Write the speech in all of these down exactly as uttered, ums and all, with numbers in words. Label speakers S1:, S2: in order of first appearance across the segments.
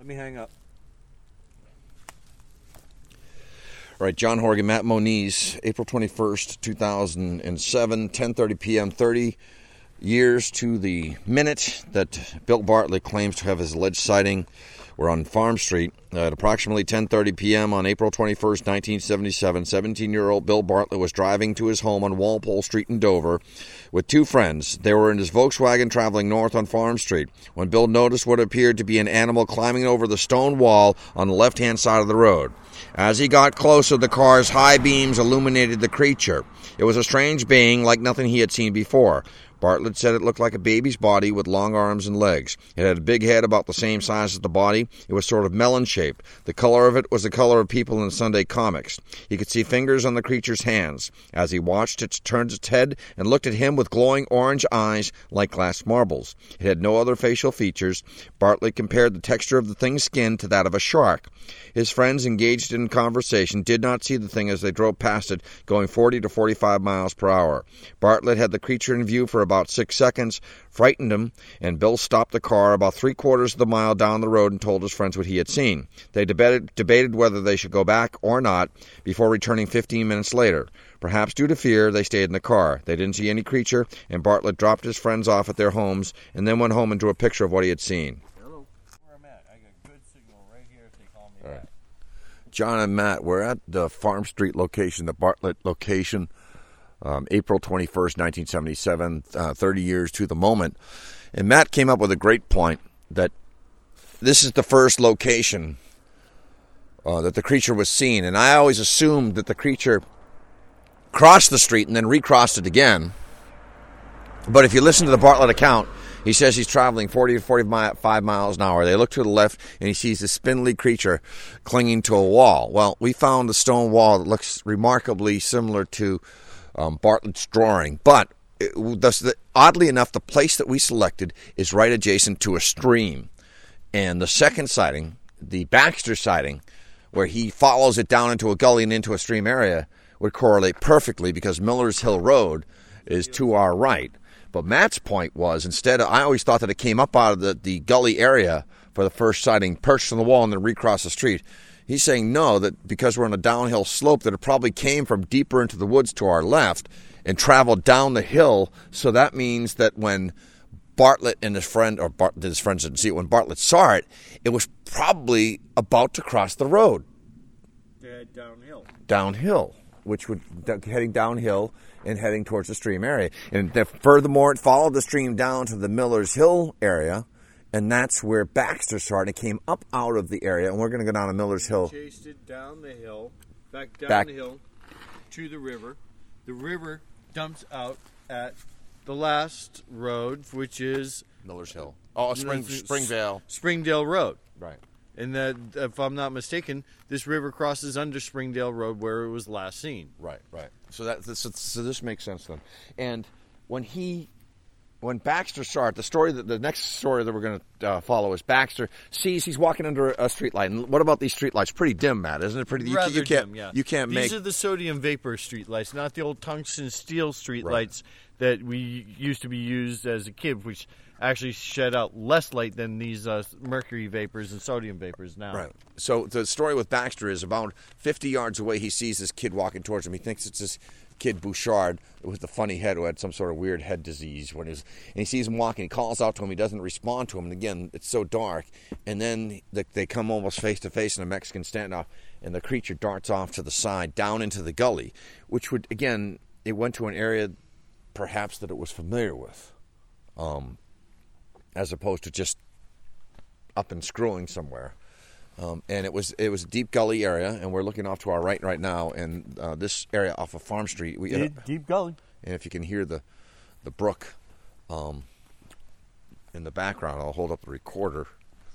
S1: Let me hang up.
S2: All right, John Horgan, Matt Moniz, April twenty-first, two thousand seven, ten thirty p.m., thirty years to the minute that Bill Bartlett claims to have his alleged sighting. We're on Farm Street at approximately ten thirty p.m. on April twenty-first, nineteen seventy-seven. seventeen-year-old Bill Bartlett was driving to his home on Walpole Street in Dover with two friends. They were in his Volkswagen traveling north on Farm Street when Bill noticed what appeared to be an animal climbing over the stone wall on the left-hand side of the road. As he got closer, the car's high beams illuminated the creature. It was a strange being like nothing he had seen before. Bartlett said it looked like a baby's body with long arms and legs. It had a big head about the same size as the body. It was sort of melon-shaped. The color of it was the color of people in Sunday comics. He could see fingers on the creature's hands. As he watched, it turned its head and looked at him with glowing orange eyes like glass marbles. It had no other facial features. Bartlett compared the texture of the thing's skin to that of a shark. His friends, engaged in conversation, did not see the thing as they drove past it, going forty to forty-five miles per hour. Bartlett had the creature in view for about six seconds, frightened him, and Bill stopped the car about three-quarters of the mile down the road and told his friends what he had seen. They debated, debated whether they should go back or not before returning fifteen minutes later. Perhaps due to fear, they stayed in the car. They didn't see any creature, and Bartlett dropped his friends off at their homes and then went home and drew a picture of what he had seen.
S1: Hello. Where I'm at. I got good signal right here if they call me
S2: All
S1: back.
S2: right. John and Matt, we're at the Farm Street location, the Bartlett location. Um, April twenty-first, nineteen seventy-seven, uh, thirty years to the moment. And Matt came up with a great point that this is the first location uh, that the creature was seen. And I always assumed that the creature crossed the street and then recrossed it again. But if you listen to the Bartlett account, he says he's traveling forty to forty-five miles an hour. They look to the left, and he sees this spindly creature clinging to a wall. Well, we found a stone wall that looks remarkably similar to Um, Bartlett's drawing, but it, the, oddly enough, the place that we selected is right adjacent to a stream. And the second sighting, the Baxter sighting, where he follows it down into a gully and into a stream area, would correlate perfectly because Miller's Hill Road is to our right. But Matt's point was, instead of, I always thought that it came up out of the, the gully area for the first sighting, perched on the wall, and then recrossed the street. He's saying no, that because we're on a downhill slope, that it probably came from deeper into the woods to our left and traveled down the hill. So that means that when Bartlett and his friend, or Bart, his friends didn't see it, when Bartlett saw it, it was probably about to cross the road.
S1: Dead downhill.
S2: Downhill, which would heading downhill and heading towards the stream area. And furthermore, it followed the stream down to the Miller's Hill area. And that's where Baxter saw it. It came up out of the area, and we're going to go down to Miller's Hill.
S1: Chased it down the hill, back down
S2: Back.
S1: the hill to the river. The river dumps out at the last road, which is
S2: Miller's Hill. Oh, Spring, Springdale.
S1: Springdale Road.
S2: Right.
S1: And that, if I'm not mistaken, this river crosses under Springdale Road where it was last seen.
S2: Right, right. So that this, so this makes sense then. And when he... When Baxter saw it, the story that the next story that we're going to uh, follow is Baxter sees he's walking under a street light. And what about these street lights? Pretty dim, Matt, isn't it? Pretty. You,
S1: Rather
S2: you can't.
S1: dim, yeah.
S2: You can't
S1: These
S2: make.
S1: These are the sodium vapor street lights, not the old tungsten steel street
S2: Right.
S1: lights that we used to be used as a kid, which actually shed out less light than these uh, mercury vapors and sodium vapors now.
S2: Right. So the story with Baxter is about fifty yards away. He sees this kid walking towards him. He thinks it's this kid Bouchard with the funny head who had some sort of weird head disease. When he was, and he sees him walking. He calls out to him. He doesn't respond to him. And again, it's so dark. And then the, they come almost face to face in a Mexican standoff, and the creature darts off to the side, down into the gully, which would, again, it went to an area perhaps that it was familiar with, um, as opposed to just up and screwing somewhere. Um, and it was it was a deep gully area, and we're looking off to our right right now, and uh, this area off of Farm Street. We,
S1: Deep,
S2: uh,
S1: deep gully.
S2: And if you can hear the the brook um, in the background, I'll hold up the recorder.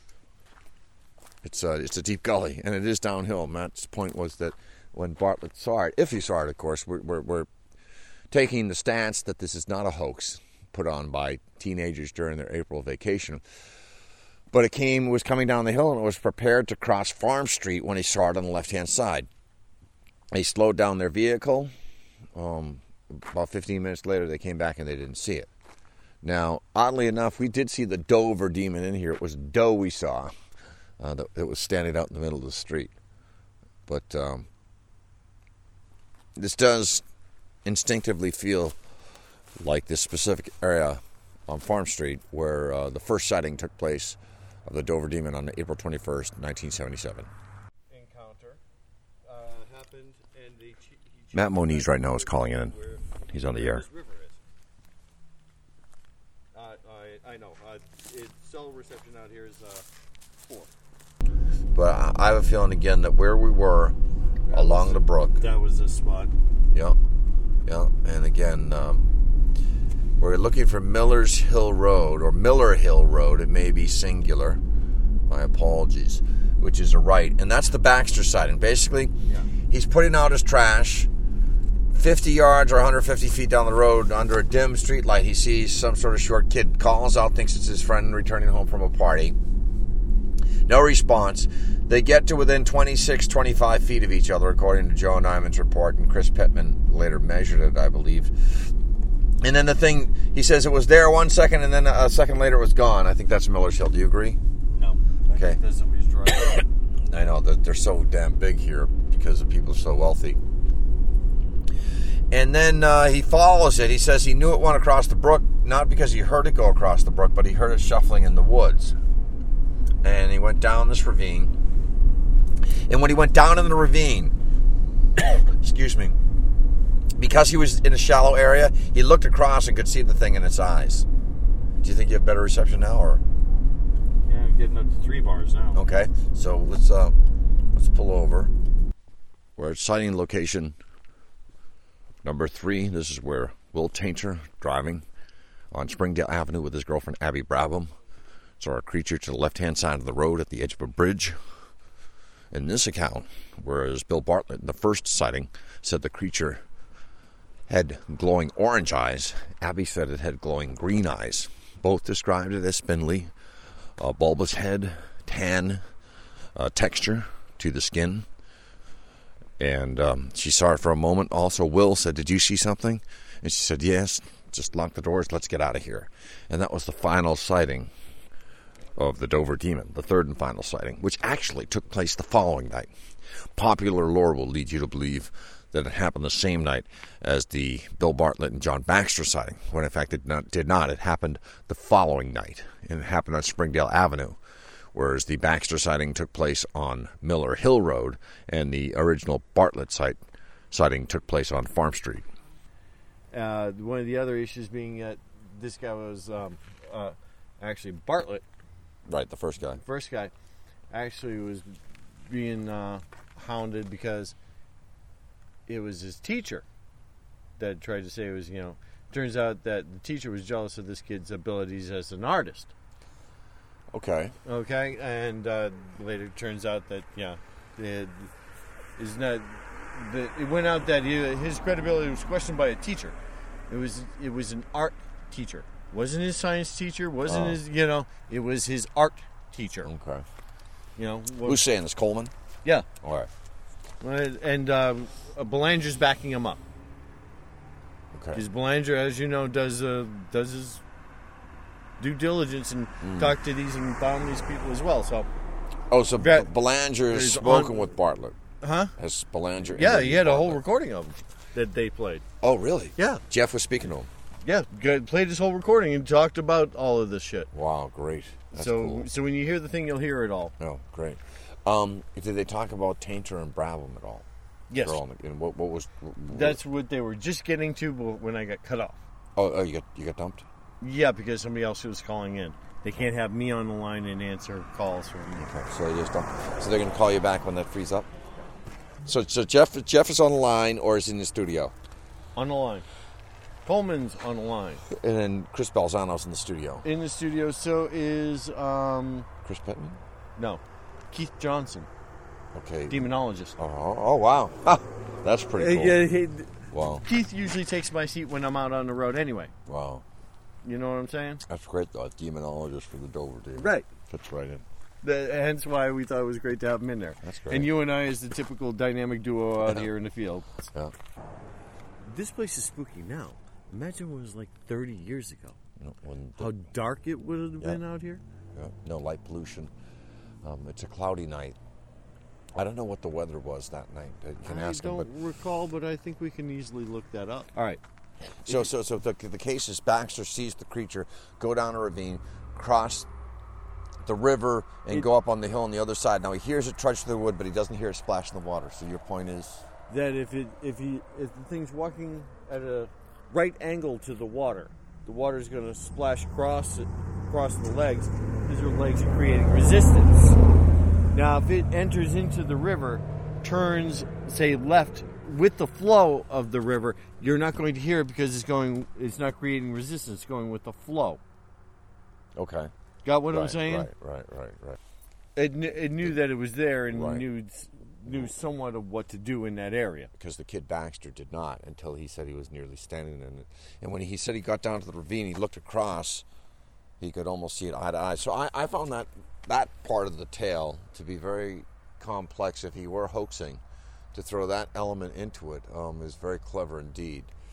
S2: It's a, it's a deep gully, and it is downhill. Matt's point was that when Bartlett saw it, if he saw it, of course, we're, we're, we're taking the stance that this is not a hoax put on by teenagers during their April vacation. But it came was coming down the hill, and it was prepared to cross Farm Street when he saw it on the left-hand side. They slowed down their vehicle. Um, about fifteen minutes later, they came back, and they didn't see it. Now, oddly enough, we did see the Dover demon in here. It was doe we saw. uh, that, that was standing out in the middle of the street. But um, this does instinctively feel like this specific area on Farm Street where uh, the first sighting took place of the Dover Demon on April twenty-first, nineteen seventy-seven.
S1: Encounter uh, happened, and they ch- he
S2: Matt Moniz right now is calling in. He's on the air.
S1: River is. Uh, I, I know. Uh, it, cell reception out here is uh, four.
S2: But I have a feeling again that where we were that along
S1: was,
S2: the brook.
S1: That was the spot.
S2: Yeah. Yeah. And again, um, we're looking for Miller's Hill Road, or Miller Hill Road. It may be singular. My apologies. Which is a right. And that's the Baxter sighting. Basically,
S1: yeah.
S2: He's putting out his trash. fifty yards or one hundred fifty feet down the road, under a dim street light, he sees some sort of short kid, calls out, thinks it's his friend returning home from a party. No response. They get to within twenty-six, twenty-five feet of each other, according to Joe Nyman's report, and Chris Pittman later measured it, I believe. And then the thing, he says it was there one second, and then a second later it was gone. I think that's Miller's Hill. Do you agree?
S1: No. I
S2: Okay.
S1: think that's somebody's driving.
S2: I know, that they're so damn big here because the people are so wealthy. And then uh, he follows it. He says he knew it went across the brook, not because he heard it go across the brook, but he heard it shuffling in the woods. And he went down this ravine. And when he went down in the ravine, excuse me, because he was in a shallow area, he looked across and could see the thing in its eyes. Do you think you have better reception now, or?
S1: Yeah, I'm getting up to three bars now.
S2: Okay, so let's uh, let's pull over. We're at sighting location number three. This is where Will Tainter, driving on Springdale Avenue with his girlfriend Abby Brabham, saw a creature to the left-hand side of the road at the edge of a bridge. In this account, whereas Bill Bartlett, in the first sighting, said the creature had glowing orange eyes, Abby said it had glowing green eyes. Both described it as spindly, a bulbous head, tan uh, texture to the skin. And um, she saw it for a moment. Also, Will said, "Did you see something?" And she said, "Yes, just lock the doors, let's get out of here." And that was the final sighting of the Dover Demon, the third and final sighting, which actually took place the following night. Popular lore will lead you to believe that it happened the same night as the Bill Bartlett and John Baxter sighting, when in fact it did not. Did not. It happened the following night, and it happened on Springdale Avenue, whereas the Baxter sighting took place on Miller Hill Road, and the original Bartlett sight, sighting took place on Farm Street.
S1: Uh, one of the other issues being that this guy was um, uh, actually Bartlett.
S2: Right, the first guy.
S1: First guy actually was being uh, hounded because it was his teacher that tried to say it was, you know, turns out that the teacher was jealous of this kid's abilities as an artist.
S2: Okay.
S1: Okay, and uh, later it turns out that, yeah, it is not. The, it went out that he, his credibility was questioned by a teacher. It was it was an art teacher. Wasn't his science teacher? Wasn't
S2: oh.
S1: his, you know, it was his art teacher.
S2: Okay.
S1: You know. What,
S2: Who's saying this, Coleman?
S1: Yeah.
S2: All right.
S1: And um, Belanger's backing him up.
S2: Okay.
S1: Because Belanger, as you know, does uh, does his due diligence and mm. talk to these and bomb these people as well. So.
S2: Oh, so
S1: that,
S2: Belanger has spoken
S1: on,
S2: with Bartlett.
S1: Huh?
S2: Has Belanger?
S1: Yeah, he had
S2: Bartlett.
S1: a whole recording of them that they played.
S2: Oh, really?
S1: Yeah.
S2: Jeff was speaking to him.
S1: Yeah, played his whole recording and talked about all of this shit.
S2: Wow, great. That's
S1: so,
S2: cool.
S1: so when you hear the thing, you'll hear it all.
S2: Oh, great. Um, did they talk about Tainter and Brabham at all?
S1: Yes.
S2: All, and what, what was? What,
S1: That's what they were just getting to when I got cut off.
S2: Oh, oh, you got you got dumped?
S1: Yeah, because somebody else was calling in. They can't have me on the line and answer calls from me.
S2: Okay, so they just dumped. So they're going to call you back when that frees up. So, so Jeff Jeff is on the line or is in the studio?
S1: On the line. Coleman's on the line.
S2: And then Chris Balzano's in the studio.
S1: In the studio, so is... Um,
S2: Chris Pittman?
S1: No. Keith Johnson.
S2: Okay.
S1: Demonologist.
S2: Oh, oh wow. Ha, that's pretty cool.
S1: Yeah, he,
S2: wow.
S1: Keith usually takes my seat when I'm out on the road anyway.
S2: Wow.
S1: You know what I'm saying?
S2: That's great, though. Demonologist for the Dover Demon.
S1: Right.
S2: Fits right in.
S1: The, hence why we thought it was great to have him in there.
S2: That's great.
S1: And you and I is the typical dynamic duo out
S2: yeah.
S1: here in the field.
S2: Yeah.
S1: This place is spooky now. Imagine what it was like thirty years ago.
S2: No, when the,
S1: How dark it would have been
S2: yeah.
S1: out here.
S2: Yeah. No light pollution. Um, it's a cloudy night. I don't know what the weather was that night. You can
S1: I
S2: ask him.
S1: don't
S2: But
S1: recall, but I think we can easily look that up. All right.
S2: so, so, so the, the case is Baxter sees the creature go down a ravine, cross the river, and
S1: It-
S2: go up on the hill on the other side. Now he hears it trudge through the wood, but he doesn't hear it splash in the water. So your point is,
S1: That if it if he if the thing's walking at a right angle to the water, the water's going to splash across it, across the legs, because your legs are creating resistance. Now, if it enters into the river, turns say left with the flow of the river, you're not going to hear it because it's going. It's not creating resistance. It's going with the flow.
S2: okay.
S1: Got what
S2: right,
S1: I'm saying?
S2: Right, right, right, right.
S1: It, kn- it knew that it was there and
S2: Right.
S1: knew knew somewhat of what to do in that area.
S2: Because the kid Baxter did not until he said he was nearly standing in it. And when he said he got down to the ravine, he looked across, he could almost see it eye to eye. So I, I found that that part of the tale to be very complex. If he were hoaxing, to throw that element into it um, is very clever indeed.